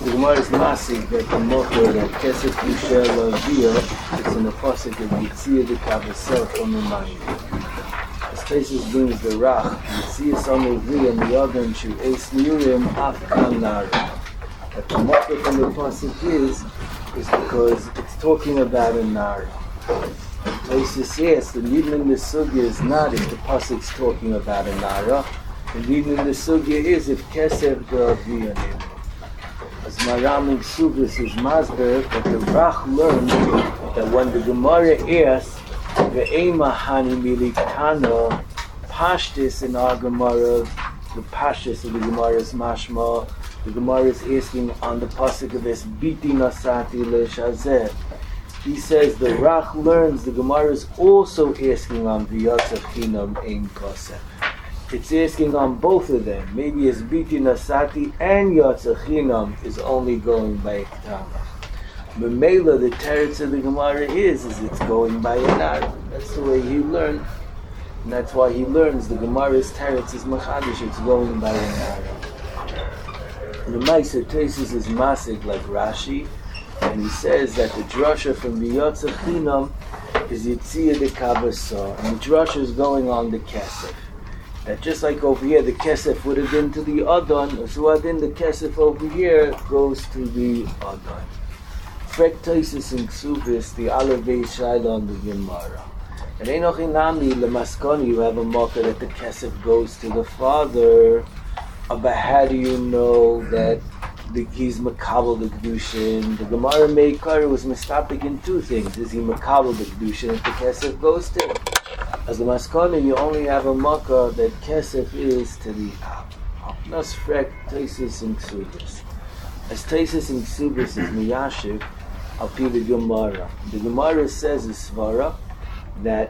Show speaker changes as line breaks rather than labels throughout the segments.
The Gemara is Masik that the Mocher that Kesef Yusher Lavia, it's in the Pasuk of Yitzia the Kavasel from the Mayim. As Tesis brings the Rach, Yitzia Samavri and the other and Shu Eis Niurim Afkan Nara. But the Mocher from the Pasuk is because it's talking about a Nara. Tesis says the Nidin in the Sugya is not if the Pasuk's talking about a Nara. The Nidin in the Sugya is if Kesef Lavia name. As Maram in Ksubis is Masber, that the Rach learned that when the Gemara asks, Ve'ema hani milikana, Pashtis in our Gemara, the Pashtis of the Gemara is Mashma, the Gemara is asking on the Pasuk of this, Biti Nasati Le'shazeh. He says the Rach learns the Gemara is also asking on V'yatzach Chinam Ein Kosef. It's asking on both of them. Maybe it's Biti Nasati and Yatzach Chinam is only going by Ktama. Memela, the teretz of the Gemara is it's going by a Nara. That's the way he learned. And that's why he learns the Gemara's teretz is Machadish, it's going by a Nara. The Maisa Tesis is Masik like Rashi, and he says that the drasha from the Yatzach Chinam is Yitzia de Kavasa, and the drasha is going on the Kesef. That just like over here, the Kesef would have been to the Adon, so then the Kesef over here goes to the Adon. Frek Tosis in Ksubis, the Aleph Shaila on the Gemara. And Enoch Inami, Lemaskoni, you have a marker that the Kesef goes to the father. But how do you know that he's Makabal the Kedushin? The Gemara Meikar was mistapik in two things. Is he Makabal the Kedushin if the Kesef goes to him? As the Maskana, you only have a makkah that Kesef is to the Ab. Nas frek Tesis in Ksubis. As Tesis in Ksubis is Miyashiv, I'll be the Gemara. The Gemara says in Svara that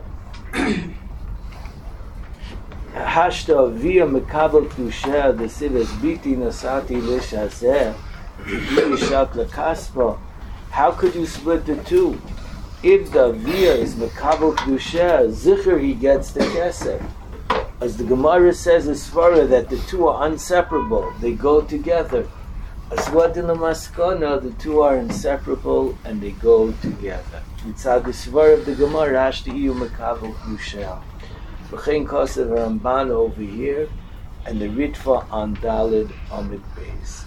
Hashta via Mekabel Kusher, the Sives Biti Nasati Lishazeh, Yishat Lakaspa. How could you split the two? If the Via is Mekabel Kedusha, Zicher he gets the Kesef. As the Gemara says in Svara that the two are inseparable, they go together. As what in the Maskana, the two are inseparable and they go together. It's how the Svara of the Gemara, Ashti Iyu Mekabel Kedusha. V'chein Kosev Ramban over here, and the Ritva on Dalid on the base.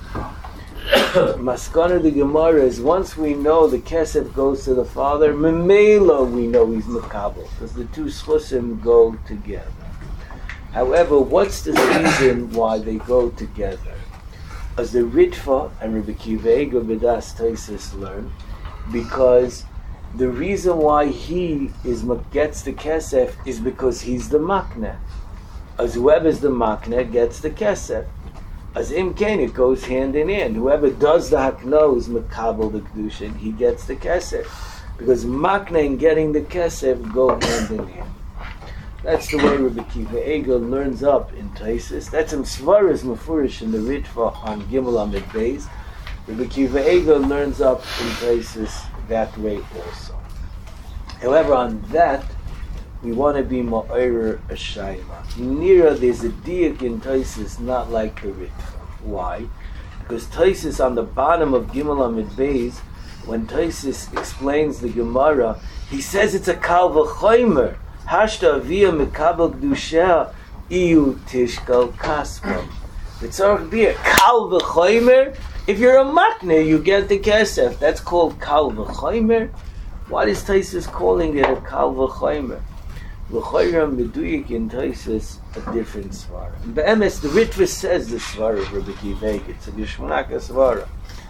Maskana the Gemara is once we know the Kesef goes to the father, Memela we know he's Makabel, because the two Schusim go together. However, what's the reason why they go together? As the Ritva and Rabbi Kiva Eiger B'das Taisis learn, because the reason why he gets the Kesef is because he's the Makne. As whoever's the Makne gets the Kesef. As Imkain, it goes hand in hand. Whoever does the Hakno is Makabel the Kedushin, he gets the Kesef. Because Makna and getting the Kesef go hand in hand. That's the way Rabbi Kiva Eiger learns up in Taisis. That's in Svaras Mefurish in the Ritva on Gimel Amid Beis. Rabbi Kiva Eiger learns up in Taisis that way also. However, on that, we want to be Ma'ir Ashayma. Nira, there's a diak in Taisis not like the Ritva. Why? Because Taisis on the bottom of Gimel Amid Beis, when Taisis explains the Gemara, he says it's a Kal V'chomer. Hashta Avia Mekabel Kedusha Iyu Tishkal Kaspa. V'tzarech Bia Kal V'chomer. If you're a Makne, you get the Kesef. That's called Kal V'chomer. Why is Taisis calling it a Kal V'chomer? L'choyram meduyik in Taisis a different svara. In Be'emes, the Ritva says the svara of Rabbi Kiva Eiger. It's a Geshmanaka svara.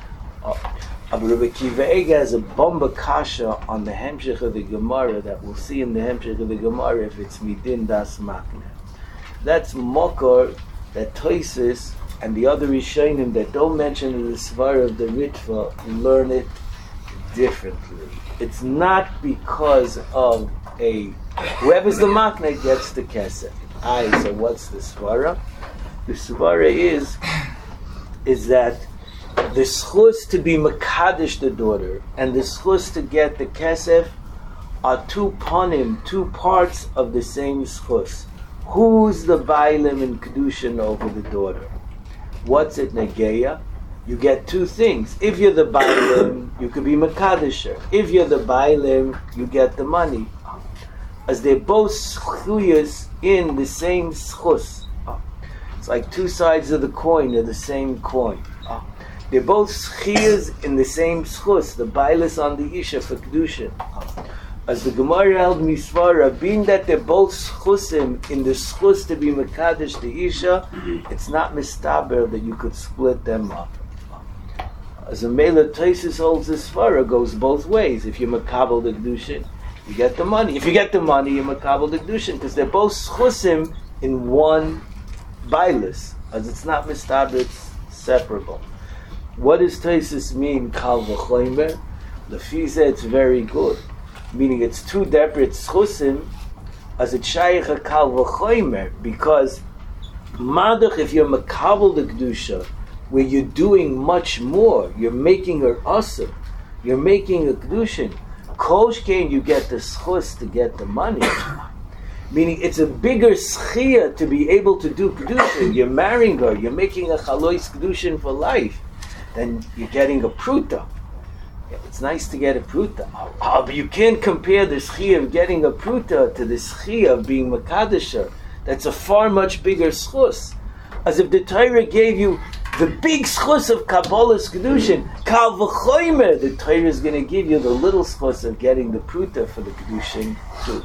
Rabbi Kiva Eiger has a bomba kasha on the hemshech of the Gemara that we'll see in the hemshech of the Gemara if it's midin das makne. That's mokor that Taisis and the other Rishonim that don't mention the svara of the Ritva learn it differently. It's not because of whoever's the makne gets the kesef. So what's the svara? The svara is that the schus to be makadish the daughter and the schus to get the kesef are two panim, two parts of the same schus. Who's the bailim in kedushin over the daughter? What's it negeya? you get two things. If you're the Bailim, you could be Makadisher. If you're the Bailim, you get the money. As they're both schuyas in the same schus. It's like two sides of the coin are the same coin. They're both schuyas in the same schus. The Bailis on the Isha for Kedushin. As the Gemara held Misvara, being that they're both schusim in the schus to be Mekadesh the Isha, it's not mistaber that you could split them up. As a Mela Taisis holds the Svara, goes both ways. If you're Makabel the Kedushin, you get the money. If you get the money, you're Makabel the Kedushin, because they're both schusim in one Bailis. As it's not mistaber, it's separable. What does Taisis mean, Kal V'choimer? The Fiza, it's very good. Meaning it's two separate schusim, as it shaykh a kal v'choimer, because madach, if you're makabel the kedusha, where you're doing much more, you're making her asur, you're making a kedushin, kol shkein, you get the schus to get the money. Meaning it's a bigger schia to be able to do kedushin. You're marrying her, you're making a chalois kedushin for life, then you're getting a pruta. It's nice to get a pruta. But you can't compare the schia of getting a pruta to the schia of being makadesher. That's a far much bigger schus. As if the Torah gave you the big schus of Kabbalah's Kedushin, Kal V'choimer, the Torah is going to give you the little schus of getting the pruta for the Kedushin too.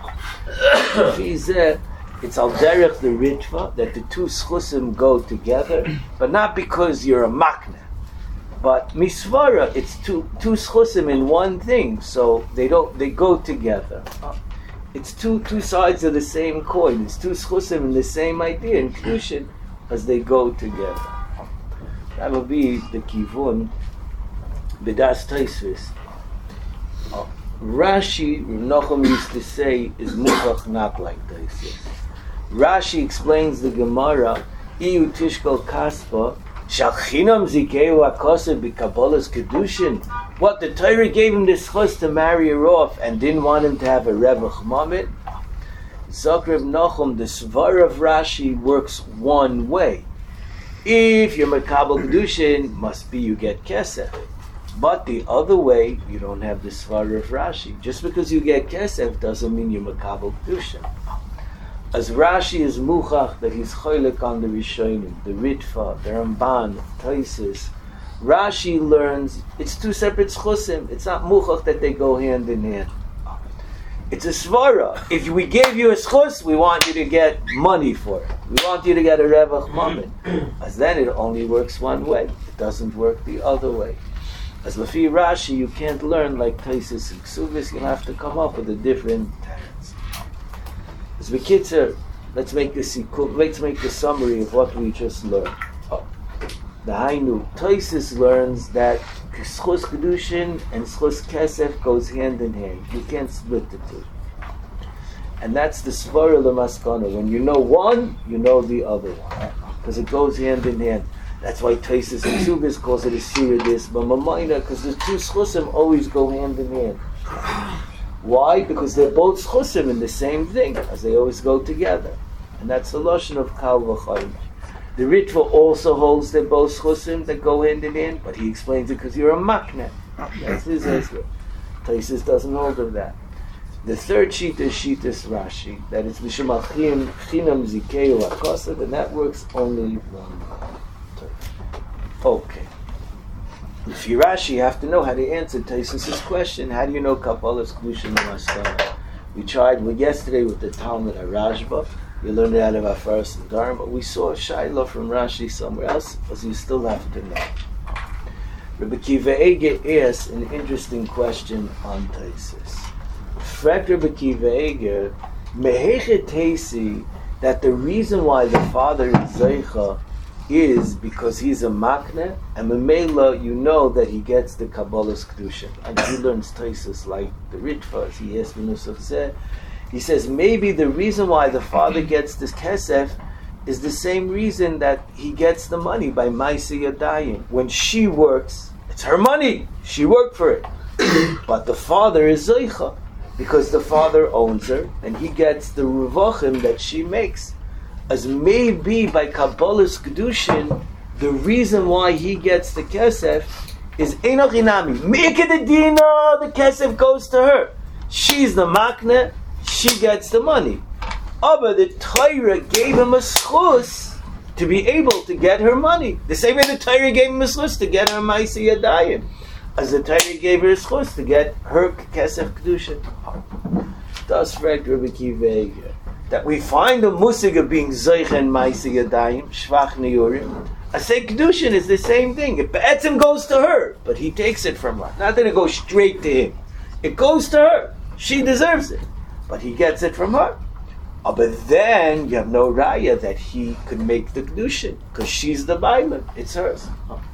It's al derech the ritva that the two schusim go together, but not because you're a makna. But misvara, it's two schusim in one thing, so they go together. It's two sides of the same coin. It's two schusim in the same idea in kedushin as they go together. That will be the kivun b'das Tosfos. Rashi, Rav Nachum used to say, is mukach not like Tosfos. Rashi explains the Gemara, Iyu tishkol kaspa. Shalchinam zikeu akosev b'kabbalas kedushin. What, the Torah gave him this chus to marry her off and didn't want him to have a revach moment? Zakrev Nachum, the svar of Rashi works one way. If you're makabel kedushin, must be you get kesef. But the other way, you don't have the svar of Rashi. Just because you get kesef doesn't mean you're makabel kedushin. As Rashi is muchach that he's choylek on the Rishonim, the Ritva, the Ramban, Taisis, Rashi learns it's two separate schusim. It's not muchach that they go hand in hand. It's a svara. If we gave you a schus, we want you to get money for it. We want you to get a revach moment. As then it only works one way. It doesn't work the other way. As Lafi Rashi, you can't learn like Taisis and Ksuvis. You'll have to come up with a different text. As Bekitzer, let's make the summary of what we just learned. The Hainu, Taisis learns that schus kedushin and schus kesef goes hand in hand. You can't split the two. And that's the svara l'maskana. When you know one, you know the other one, because it goes hand in hand. That's why Taisis and Subis calls it a siridis, but Mamaina, because the two schusim always go hand in hand. Why? Because they're both schusim in the same thing, as they always go together. And that's the lashon of Kal V'choimer. The Ritva also holds they're both schusim that go hand in hand, but he explains it because you're a makne. That's his answer. Taisis doesn't hold of that. The third sheet is Shitas Rashi, that it's Mishum Achim Chinam Zikeu Akosav, and that works only one time. Okay. If you're Rashi, you have to know how to answer Taisis' question. How do you know Kabbalah's Kedushin L'Maskana? We tried yesterday with the Talmud Rashba. We learned it out of our first and Dharma, but we saw a Shaila from Rashi somewhere else, because you still have to know. Rabbi Kiva Eger asked an interesting question on Taisis. Frek Rabbi Kiva Eger, Mehechet Teisi, that the reason why the father is Zeicha is because he's a makne, and Memela, you know that he gets the Kabbalah's Kedushin. And he learns Taisis like the Ritva, as he asked Minusach Zeh. He says maybe the reason why the father gets this kesef is the same reason that he gets the money by Maisi Yadayim. When she works, it's her money. She worked for it. But the father is Zeicha, because the father owns her, and he gets the ruvachim that she makes. As maybe by Kabbalah's Kedushin, the reason why he gets the kesef is Enoch Inami. Mikadadina, the kesef goes to her. She's the makne, she gets the money. But the Torah gave him a schus to be able to get her money. The same way the Torah gave him a schus to get her Maisi Yadayim. As the Torah gave her a schus to get her kesef kedusha. Das fragt Rabbi Akiva Eiger, that we find the musig of being Zoich and Maisi Yadayim, Shvach Neyurim. I say kedushin is the same thing. It be'etzim goes to her, but he takes it from her. Not that it goes straight to him. It goes to her. She deserves it, but he gets it from her. But then you have no raya that he could make the kedushin because she's the baiman. It's hers.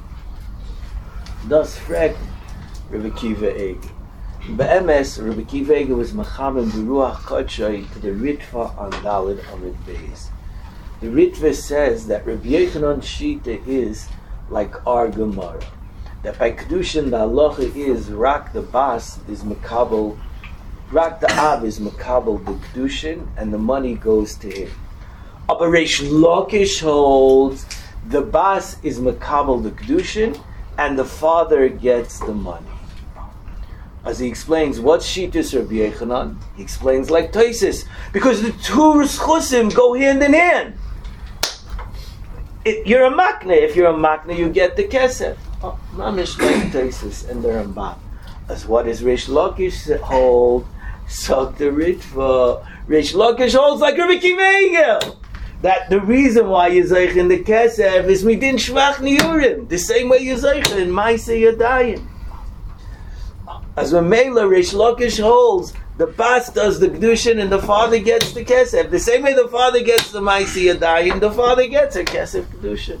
Thus, frag Rabbi Akiva Eiger. Be'emes, Rabbi Akiva Eiger was machamim b'ruach kodshay to the Ritva on Daled Amid Beis. The Ritva says that Rabbi Yochanan Shita is like our Gemara. That by Kedushin the halacha is Rak the Bas is Makabel, Rak the Av is Makabel the Kedushin, and the money goes to him. But Reish Lakish holds the Bas is Makabel the Kedushin, and the father gets the money. As he explains, what's Shitas Rabbi Yochanan? He explains like Tosfos, because the two Reschusim go hand in hand. You're a makne. If you're a makne, you get the kesef. Mamish like Tosfos and the Rambam. As what does Reish Lakish hold? Sok the Ritva. Reish Lakish holds like Rabbi Akiva Eiger, that the reason why you're Zoich in the kesef is midin shvach niyurim, the same way you're Zoich in Maaseh Yadayim. As when Mela Reish Lakish holds, the Bas does the Kedushin and the father gets the Kesef. The same way the father gets the Maaseh Yadayim, the father gets a Kesef Kedushin.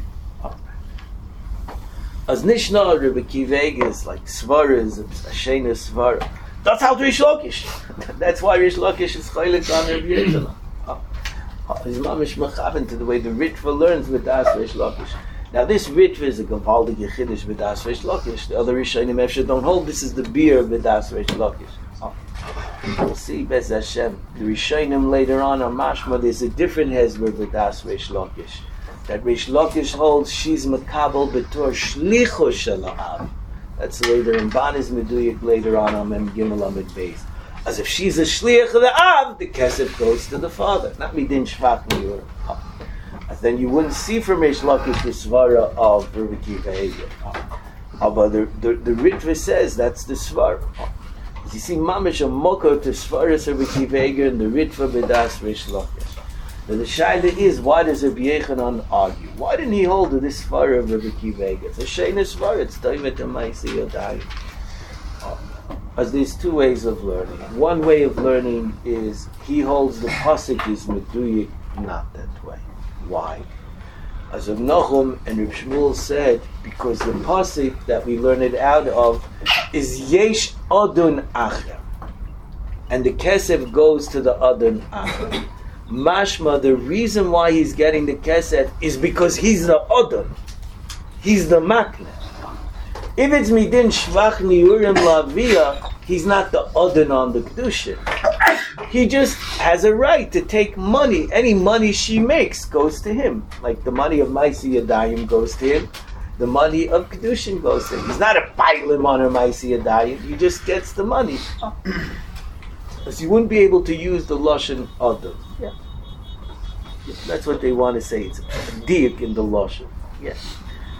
As Nishna, Rabbi Akiva Eiger is like Svara, is a Shena Svara. That's how Reish Lakish. That's why Reish Lakish is Chaylik on Rabbi Yochanan. His mamish mechaven to the way the Ritva learns with Das Reish Lakish. Now this Ritva is a Gavaldig Yechidish with Das Reish Lakish. The other Rishonim Efshar don't hold this is the beer with Das Reish Lakish. We'll see, Bez Hashem. The Rishonim later on are mashma. There's a different hezber with Das Reish Lakish. That Reish Lakish holds she's makabel betor shlicho shala'av. That's the way the Ramban is meduyik later on Mem Gimel Amid Beis. As if she's a shliach of the Av, the kesef goes to the father, not midin shvach niyur. Then you wouldn't see from Reish Lakish the svara of Rabbi Akiva Eiger. But the Ritva says that's the svara. You see, mamish a moko to svaras Rabbi Akiva Eiger and the Ritva bedas Reish Lakish. Now the shaila is, why does Rabbi Yochanan argue? Why didn't he hold to this svara of Rabbi Akiva Eiger? It's a sheina svara. It's toivet and maaseh yadayim. As there's two ways of learning. One way of learning is he holds the pasuk is meduyik, not that way. Why? As Rav Nachum and Rav Shmuel said, because the pasuk that we learn it out of is yesh adon acher, and the kesef goes to the adon acher. Mashma, the reason why he's getting the kesef is because he's the adon, he's the makne. If it's midin shvach niyurim lavia, he's not the adon on the kedusha. He just has a right to take money. Any money she makes goes to him. Like the money of Maaseh Yadayim goes to him. The money of Kedushin goes to him. He's not a bailim on her Maaseh Yadayim. He just gets the money. Because you wouldn't be able to use the Lashon Adam. Yeah. That's what they want to say. It's a diak in the Lashon. Yes.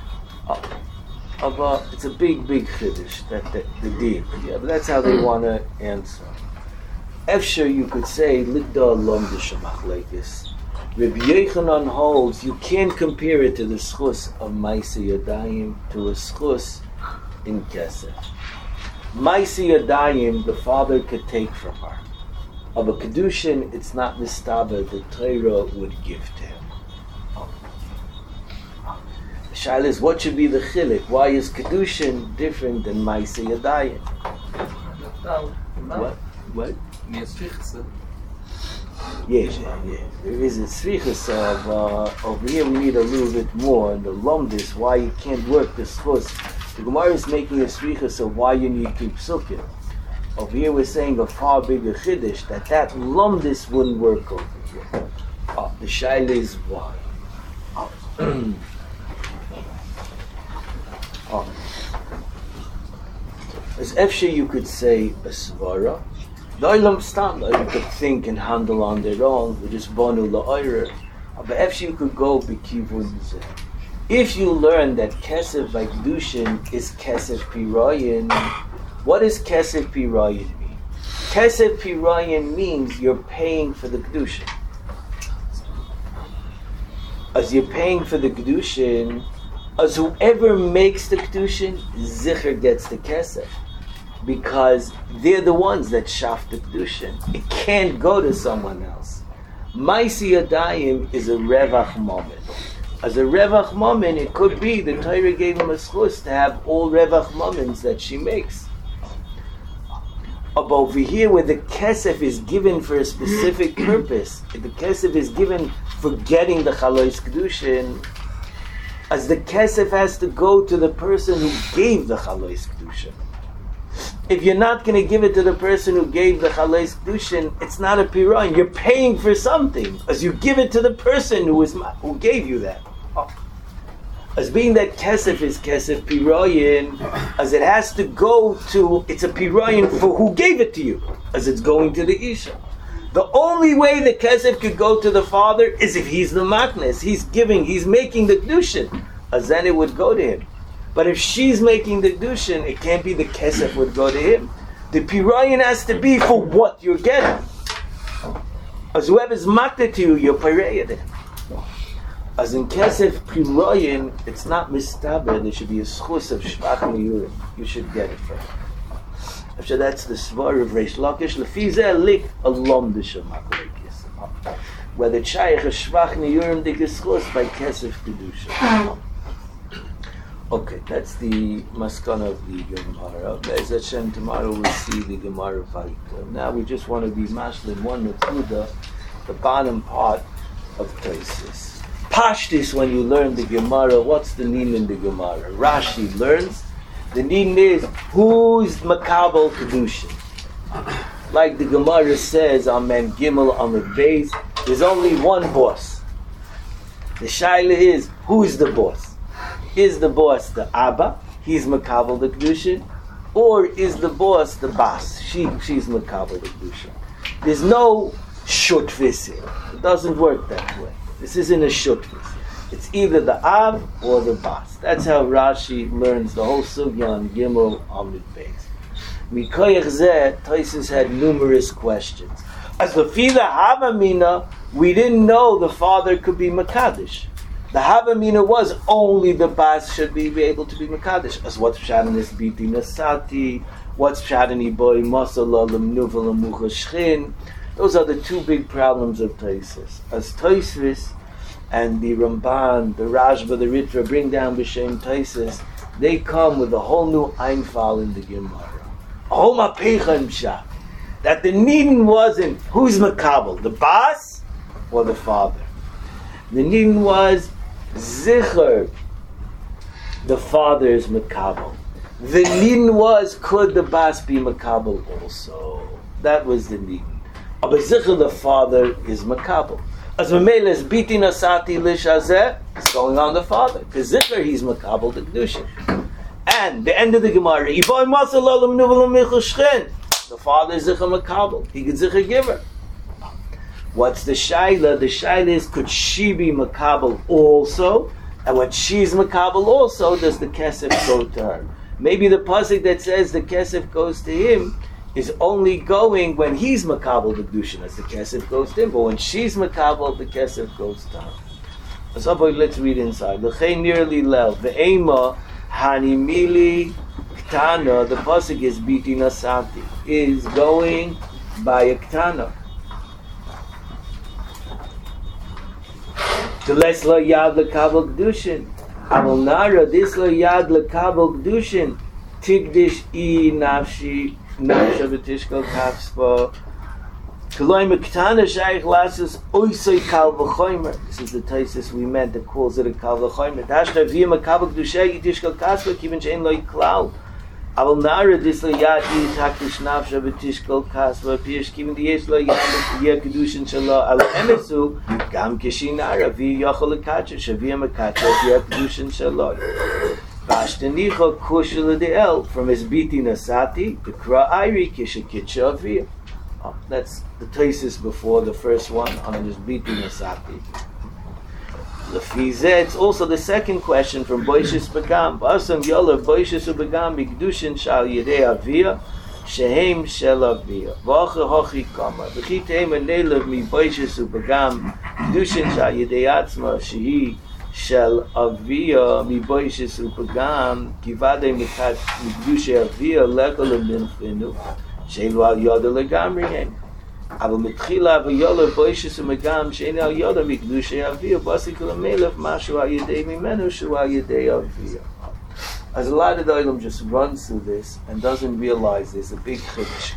It's a big chiddush, the diak. Yeah, but that's how they want to answer. Efshar, you could say, Lidda Lom D'Shamachleikis. Rabbi Yochanan holds you can't compare it to the schus of Maaseh Yadayim to a schus in Kesef. Maaseh Yadayim, the father could take from her. Of a Kedushin, it's not Mistaba, the Torah would give to him. The shaila is, what should be the chilik? Why is Kedushin different than Maaseh Yadayim? What? Yes, there is a tzrichas of over here we need a little bit more. And the lumdis, why you can't work the schus. The Gemara is making a tzrichas of why you need to psukim. Over here we're saying a far bigger chiddush that lumdis wouldn't work over here. The shaila is why. As Efshe you could say a svara. The Olam Stam, you could think and handle on their own, which is Bonu La'oyer. But Efshe you could go B'kivun Zeh. If you learn that Kesef by Kedushin is Kesef Pirayin, what does Kesef Pirayin mean? Kesef Pirayin means you're paying for the Kedushin. As you're paying for the Kedushin, as whoever makes the Kedushin, Zicher gets the Kesef. Because they're the ones that shaf the Kedushin. It can't go to someone else. Maisi Yadayim is a Revach moment. As a Revach moment, it could be the Torah gave him a schus to have all Revach moments that she makes. But over here, where the Kesef is given for a specific purpose, if the Kesef is given for getting the Chalois Kedushin, as the Kesef has to go to the person who gave the Chalois Kedushin. If you're not going to give it to the person who gave the Chalois Kedushin, it's not a Pirayin. You're paying for something, as you give it to the person who gave you that. As being that Kesef is Kesef Pirayin, as it has to go to, it's a Pirayin for who gave it to you, as it's going to the Isha. The only way the Kesef could go to the father is if he's the Maknes, he's making the Kedushin, as then it would go to him. But if she's making the Kedushin, it can't be the Kesef would go to him. The Pirayin has to be for what you're getting. As whoever's makta to you, you're Pirayah to him. As in Kesef Pirayin, it's not mistaber, there should be a schus of Shvach Niyurim. You should get it from him. After that's the Svar of Reish Lakish, Lefizeh lik alom d'shamakleikis. Where the Shaykh is Shvach Niyurim d'gischus by Kesef Kedusha. Okay, that's the maskana of the Gemara. Be'ez Hashem, tomorrow we'll see the Gemara Vayikra. Now we just want to be mashlim one nekuda, the bottom part of Taisis. Pashtis, when you learn the Gemara, what's the name in the Gemara? Rashi learns, the name is, who's Makabel Kedushin? Like the Gemara says, Amen Gimel Amud Beis, there's only one boss. The Shaila is, who's the boss? Is the boss the Abba, he's Makabel the Kedushin, or is the boss the Bas, she's Makabel the Kedushin? There's no shutvis here. It doesn't work that way. This isn't a shutvis. It's either the Ab or the Bas. That's how Rashi learns the whole sugya on Gimel Amud Beis. Mikoyach Zeh, Taisus had numerous questions. As the Fila Havamina, we didn't know the father could be Makadish. The Havamina was only the Bas should be able to be Makadish. As what's Pshat is Biti Nasati, what's Pshat in Iboy Masala Lemnuva Lemucha Shchin. Those are the two big problems of Taisus. As Taisus and the Ramban, the Rashba, the Ritra bring down B'Shem Taisus, they come with a whole new Einfall in the Gemara. A whole Mapecha in Pshat. That the Nidin wasn't who's Makabel, the Bas or the father. The Nidin was Zicher, the father is Makabel. The Nidin was, could the Bas be Makabel also? That was the Nidin. But Zicher, the father, is Makabel. As Mamela is Biti Nasati Lishazeh, it's going on the father. Because Zicher, he's Makabel the Kedushin. And the end of the Gemara, the father is Zicher Makabel. He could Zicher give her. What's the Shaila? The Shaila is, could she be Makabel also? And when she's Makabel also, does the Kesef go to her? Maybe the pasuk that says the Kesef goes to him is only going when he's Makabel the Kedushin, as the Kesef goes to him. But when she's Makabel, the Kesef goes to her. So let's read inside. L'chein nearly lel ve'ema hanimili ktana. The pasuk is biti nasati, is going by a ktana. To les lo yad lekabel kedushin. Aval nara this lo yad lekabel kedushin. Tigdish I nafshi nafsha v'tishkol kafspa. K'loy mektana shaykh lasus oisay kal v'choymer. This is the Taisus we meant that calls it a kal v'choymer. Tashta v'yim makabel kedushay yitishkol kafspa kivin shein lo yiklal. Aval nara this lo yad I takdish nafsha v'tishkol kafspa piyesh kivin diyesh lo yad kedushin shalo al emesu gam kishinara v'yachol lekatcha shaviyam akatcha v'yad kedushin shalo. Vashtanicha kushel de'el from his biti nasati the kra ayri kishakitcha avia. That's the thesis before the first one on his biti nasati. Lefize, it's also the second question from Boishis Begam. Basam Yola Boishis Begam Bigdushin Shal Yedei Avia Shehem Shel Avia. Vacha Hochi Kama. V'chiteim Anelav Mi Boishis Begam Bigdushin Shal Yedei Atzma Shehi Shel Avia Mi Boishis Begam Kivade Mikat Bigdushin Avia Lekol Minfinu Shelu Al Yoda Legamrihem. אבל מתחילה ויולה בוישס ומגם שאין על יודה מקדושי אביה בסיק למלך משהו על ידי ממנו שהוא על ידי אביה. As a lot of the Olam just runs through this and doesn't realize there's a big chiddush.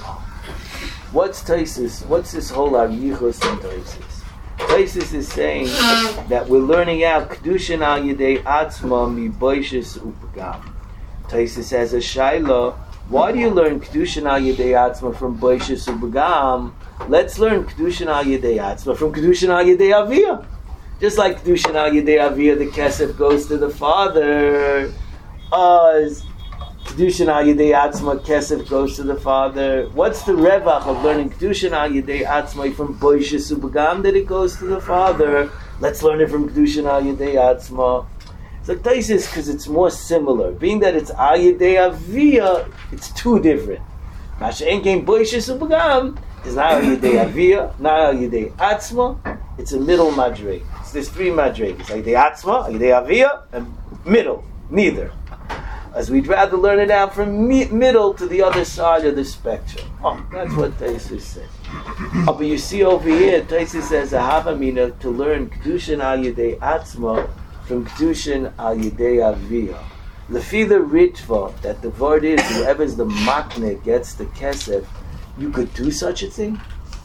What's Taisus? What's this whole Arichos and Taisus? Taisus is saying that we're learning out Kedushin al Yedei Atzma mi Boishes Upagam. Taisus has a Shaila. Why do you learn Kedushin al Yedei Atzma from Boishes Ubagam? Let's learn Kedushin al Yedei Atzma from Kedushin al Yedei Avia. Just like Kedushin al Yedei Avia, the Kesef goes to the father. As Kedushin al Yedei Atzma, Kesef goes to the father. What's the revach of learning Kedushin al Yedei Atzma from Boishes Ubagam that it goes to the father? Let's learn it from Kedushin al Yedei Atzma. So Taisus, because it's more similar. Being that it's Al Yedei Avia, it's two different. Masha'en Kein Boishes Ubagam is not Al Yedei Avia, not Al Yedei Atzma. It's a middle madreg. So there's three madregs: Al Yedei Atzma, Al Yedei Avia, and middle. Neither. As we'd rather learn it out from middle to the other side of the spectrum. That's what Taisus said. But you see over here, Taisus says a havamina to learn Kedushin Al Yedei Atzma from Kedushin al Yedei Avia. Lefi the Ritva, that the word is, whoever's the makne gets the kesef, you could do such a thing?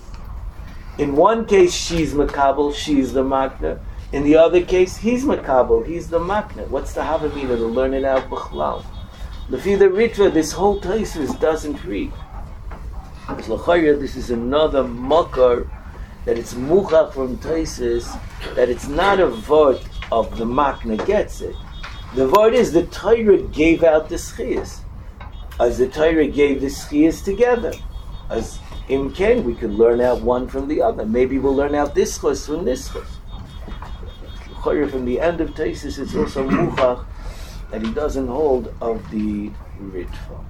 In one case, she's makabel, she's the makne. In the other case, he's makabel, he's the makne. What's the havamina to learn it out b'chlal? Lefi the Ritva, this whole Taisus doesn't read. This is another makar that it's muchach from Taisus, that it's not a vort of the makna gets it. The word is the Torah gave out the schiyas. As the Torah gave the schiyas together. As in Ken, we could learn out one from the other. Maybe we'll learn out this chos from this chos. From the end of Taisus, it's also muchach that he doesn't hold of the Ritva.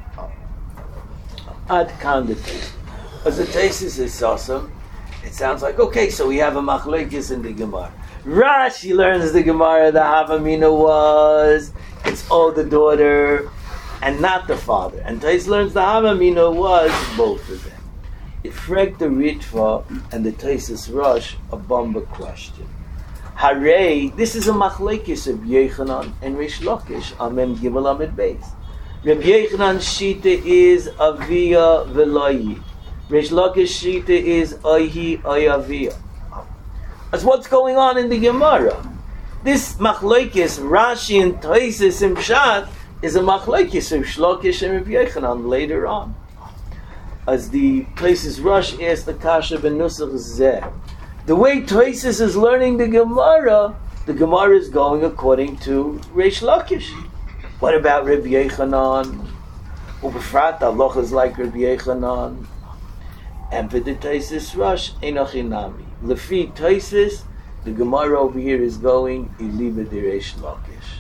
Ad kan the Taisus. As the Taisus is awesome, it sounds like, okay, so we have a machlekes in the Gemara. Rashi learns the Gemara, the Havamina was, it's the daughter, and not the father. And Tais learns the Havamina was both of them. It fragt the Ritva and the Taisus Rosh a bomba question. Hare, this is a machlekes of Yechanan and Rish Lakish, Amen Gimel Amid Beis. Reb Yechanan Shita is Avia Veloyi. Rish Lakish Shita is Ohi Oyavia. As what's going on in the Gemara? This machlokes Rashi and Taisus and Pshat is a machlokes of Shlokish and Rabbi Yechanan later on. As the Taisus Rosh asked the Kasha ben Nusach Zeh, the way Taisus is learning the Gemara is going according to Reish Lakish. What about Rabbi Yechanan? Ubefrat Allah is like Rabbi Yechanan. And for the Taisus Rosh, Enochinami. Lefi Taisus, the Gemara over here is going Iliba de Reish Lakish.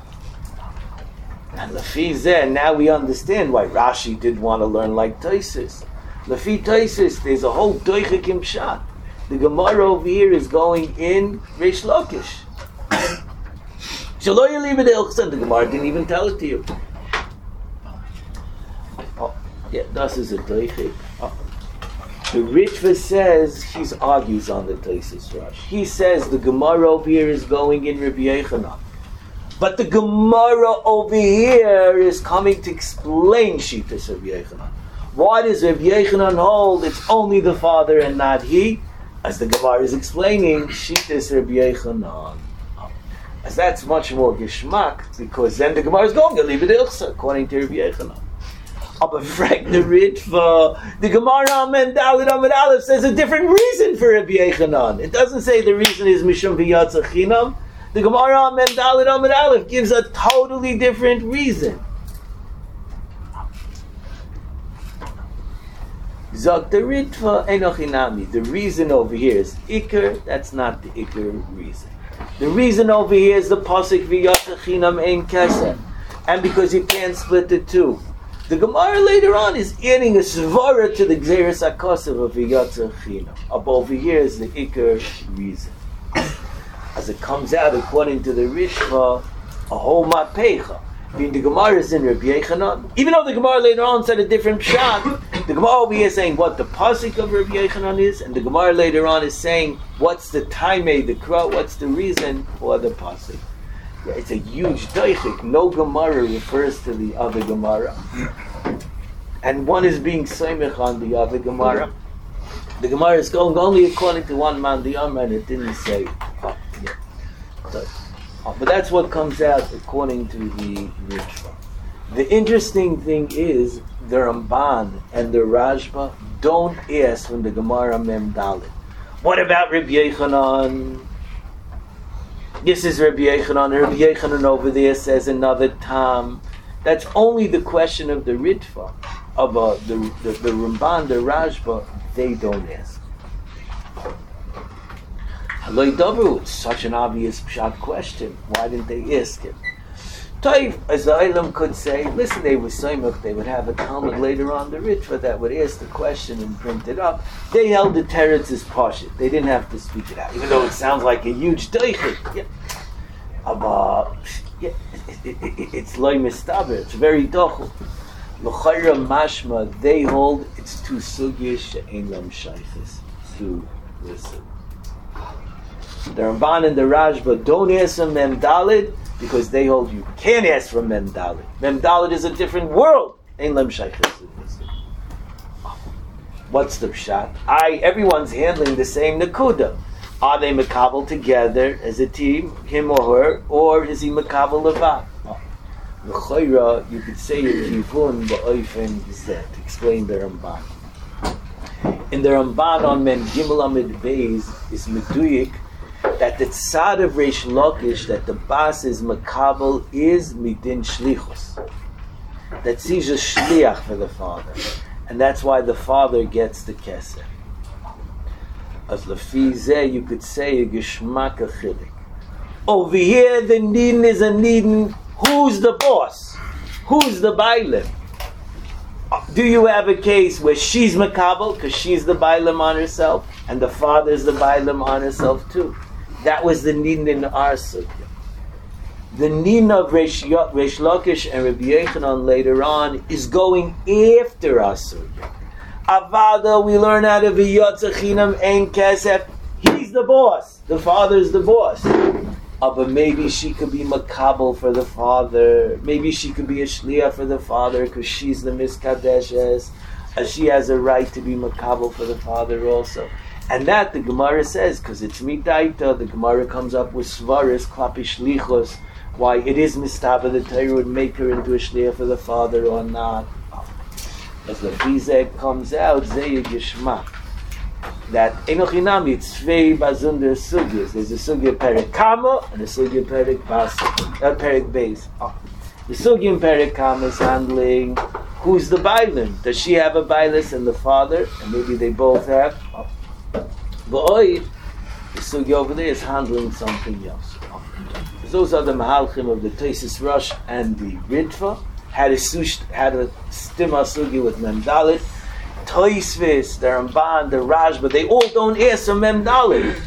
And Lefi Zeh, now we understand why Rashi did want to learn like Taisus. Lefi Taisus, there's a whole Doichik im Pshat. The Gemara over here is going in Reish Lakish. Shaloy Iliba de Elchsan, the Gemara didn't even tell it to you. Das is a Doichik. The Ritva says, he argues on the Taisus Rosh. He says the Gemara over here is going in Rabbi Yechanan. But the Gemara over here is coming to explain Shitas Rabbi Yechanan. Why does Rabbi Yechanan hold it's only the father and not he? As the Gemara is explaining, Shitas Rabbi Yechanan. As that's much more geschmack, because then the Gemara is going to leave it according to Rabbi Yechanan. Aber frag the Ritva, the Gemara Amen Dalit Amid Aleph says a different reason for Rabbi Yechanan. It doesn't say the reason is Mishum V'Yatza Chinam. The Gemara on Mem Dalet Amud Aleph gives a totally different reason. Zok the Ritva Enochinami. The reason over here is Iker. That's not the Iker reason. The reason over here is the pasuk V'yatachinam Ein Kesef, and because you can't split the two. The Gemara later on is adding a svara to the Gzeres HaKosev of V'yatachinam. Up over here is the Iker reason. As it comes out according to the Rishva, a whole Mapecha. The Gemara is in Rabbi Yechanan. Even though the Gemara later on said a different pshat, the Gemara over here is saying what the pasuk of Rabbi Yechanan is, and the Gemara later on is saying what's the taimei, the kra, what's the reason for the pasuk. Yeah, it's a huge daichik. No Gemara refers to the other Gemara, and one is being soimech on the other Gemara. The Gemara is going only according to one man, the Amar, and it didn't say. But that's what comes out according to the Rishva. The interesting thing is the Ramban and the Rashba don't ask from the Gemara Mem Dalet. What about Rabbi Yechanan? This is Rabbi Yechanan. Rabbi Yechanan over there says another tam. That's only the question of the Ritva. Of the Ramban, the Rashba, they don't ask. It's such an obvious pshat question. Why didn't they ask him? Taif, as the Eilam could say, listen, they were Soimach, they would have a Talmud later on, the Ritva, that would ask the question and print it up. They held the teretz as pashut. They didn't have to speak it out, even though it sounds like a huge deichik. It's loy mistaber, it's very dochel. L'chayra mashma, they hold it's two sugyas she'ein lam shaychus. To listen. The Ramban and the Rashba don't ask from Mem Dalet because they hold you can't ask from Mem Dalet. Mem Dalet is a different world. Ein lem shaychus. What's the pshat? Everyone's handling the same nakuda. Are they makabel together as a team, him or her, or is he makabel levad? L'chayra, you could say a kivun ba'ofen zeh to explain the Ramban. In the Ramban on Mem Gimel Amid Beis is meduyik that the tzad of Reish Lakish, that the bas is makabel, is midin shlichus. That he's a shliach for the father, and that's why the father gets the kesef. As lefi zeh, you could say a geshmak achilik. Over here, the nidin is a nidin. Who's the boss? Who's the bailim? Do you have a case where she's makabel because she's the bailim on herself, and the father's the bailim on herself too? That was the nidin in our sugya. The nidin of Reish Lakish and Rabbi Yechanan later on is going after our sugya. Avada, we learn out of V'yatzachinam Ein Kesef. He's the boss. The father's the boss. But maybe she could be makabel for the father. Maybe she could be a shliach for the father because she's the miskadeshes. She has a right to be makabel for the father also. And that the Gemara says, because it's midaita, the Gemara comes up with svaris, klapi shlichos, why it is mistaba, the Torah would make her into a shliach for the father or not. As the Fizek comes out, Zeyig Yishma, that Enochinami, it's Tvei Bazunder Sugyas. There's a Sugya Perek Kama and a Sugya Perek Perek Beis. The Sugya Perek Kama is handling who's the Bailim. Does she have a Bailis and the father? And maybe they both have. Ba'oi, the Sugya over there is handling something else. Those are the Mahalchim of the Teisus Rosh and the Ritva. Had a stima Sugya with Mem Dalet. Toisvis, the Ramban, the Rashba, they all don't ask from Mem Dalet.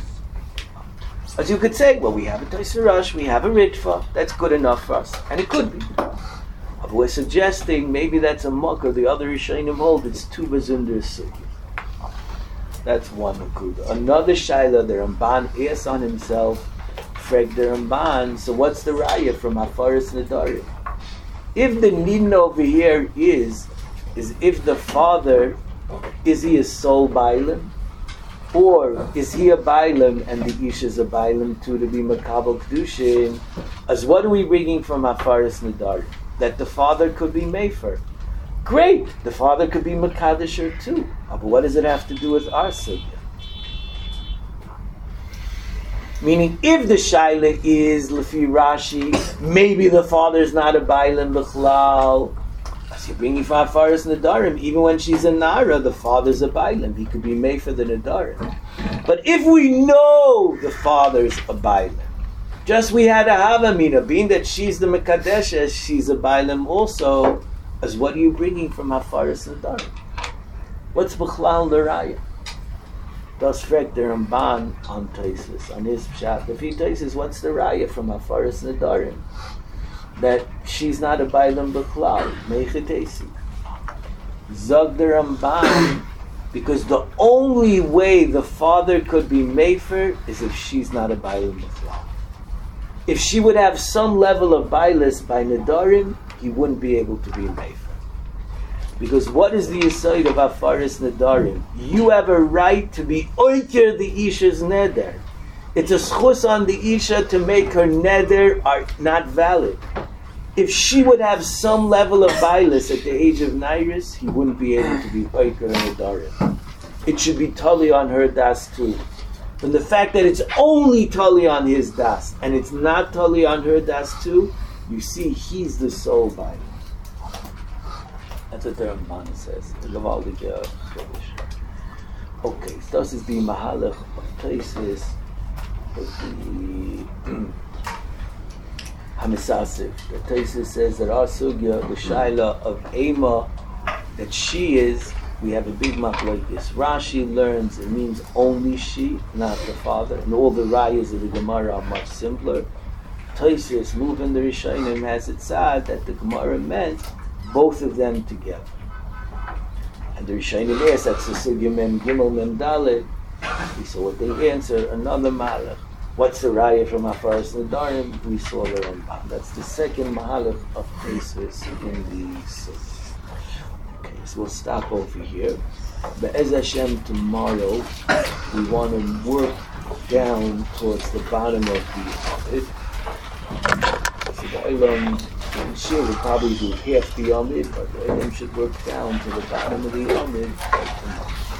As you could say, well, we have a Teisus Rosh, we have a Ritva. That's good enough for us. And it could be. But we're suggesting maybe that's a mucker. The other Rishonim hold it's two Bazunder Sugya. That's one Nakuda. Another Shaila, the Ramban asks on himself, Freg the Ramban, so what's the Raya from Hafaris Nadarim? If the Nidin over here is if the father, is he a sole Bailim? Or is he a Bailim and the Ish is a Bailim too to be Makabal Kedushin? As what are we bringing from Hafaris Nadarim? That the father could be Mefer. Great! The father could be Makadisher too. But what does it have to do with our Sugya? Meaning, if the shaila is Lefi Rashi, maybe the father is not a Bailam B'chlal. As you bring Ifa Faris Nadarim, even when she's a Nara, the father's a Bailam. He could be made for the Nadarim. But if we know the father's a Bailam, just we had a Havamina, being that she's the Mekadesha, she's a Bailam also, as what are you bringing from Hafaris Nadarim? What's B'chlal L'Raya? Das fragt der Ramban on Taisus, on his Pshat. If he Taisus, what's the Raya from Hafaris Nadarim? That she's not a Bailam B'chlal, Meichetesi. Zog the Ramban, because the only way the father could be Mefer is if she's not a Bailam B'chlal. If she would have some level of Bailis by Nadarim, he wouldn't be able to be Mefer. Because what is the Yesod of Hafaris Nadarim? You have a right to be Oiker the Isha's Neder. It's a schus on the Isha to make her Neder are not valid. If she would have some level of Bailis at the age of Nairis, he wouldn't be able to be Oiker Nadarim. It should be totally on her das too. From the fact that it's only totally on his das, and it's not totally on her das too, you see he's the sole Bailis. That's what the Ramban says. Okay, so this is the Mahalach of Taisus, the Hamisasif. The Taisus says that our sugya, the Shaila of Ema, that she is, we have a big machlokes. Rashi learns it means only she, not the father, and all the rayas of the Gemara are much simpler. Taisus, Luvan the Rishonim, has it said that the Gemara meant both of them together. And the Rishonim asked, that's the Sugya Mem Gimel Mem Dalet. We saw what they answer, another Mahalach. What's the Raya from Hafaris Nadarim? We saw the Ramban. That's the second Mahalach of Taisus in the Sugya. Okay, so we'll stop over here. Be'ez Hashem, tomorrow we want to work down towards the bottom of the Amid. So the Sure, we'll probably do half the Amid, but the Olam should work down to the bottom of the Amid.